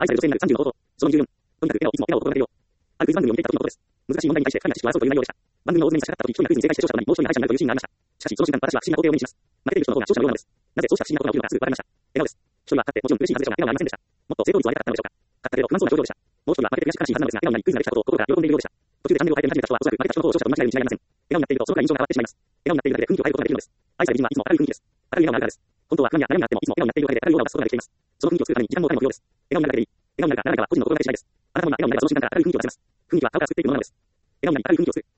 愛される女性になる35その24。とにかくいつも笑顔を心がけよう。あるクイズ番組を見ていた時のことです。難しい問題に対して神な知識を争うという内容でした。番組の大詰めに差し掛かった時、一人がクイズに正解して視聴者の中にもう一人が敗者になるというシーンがありました。しかし、その瞬間、私は不思議な光景を目にします。負けている人の方が視聴者のようなのです。なぜそうした不思議なことが起きるのかすぐ分かりました。笑顔です。一人は勝って、もちろん苦しいはずでしたが、笑顔がありませんでした。もっと成功率を上げたかったのでしょうか。勝ったけど不満そうな表情でした。もう一人は負けて悔しく悲しいはずなのですが、笑顔になりクイズができたことを心から喜んでいるようでした。途中でチャンネルを変えて見始めた人はおそらく負けた人の方を視聴者と間違えるに違いありません。笑顔になっているとそのくらい印象が変わってしまいます。笑顔になっているだけで雰囲気を変えることができるのです。愛される美人はいつも明るい雰囲気です。明るい笑顔があるからです。本当は不安や悩みがあってもいつも笑顔になっているおかげで明るい笑顔を出すことができています。その雰囲気を作るために時間もお金も不要です。笑顔になるだけでいい。笑顔になるかならないかは個人の心がけ次第です。あなたも今笑顔になればその瞬間から明るい雰囲気を出せます。雰囲気は顔から作っていくものなのです。笑顔になり明るい雰囲気を作る。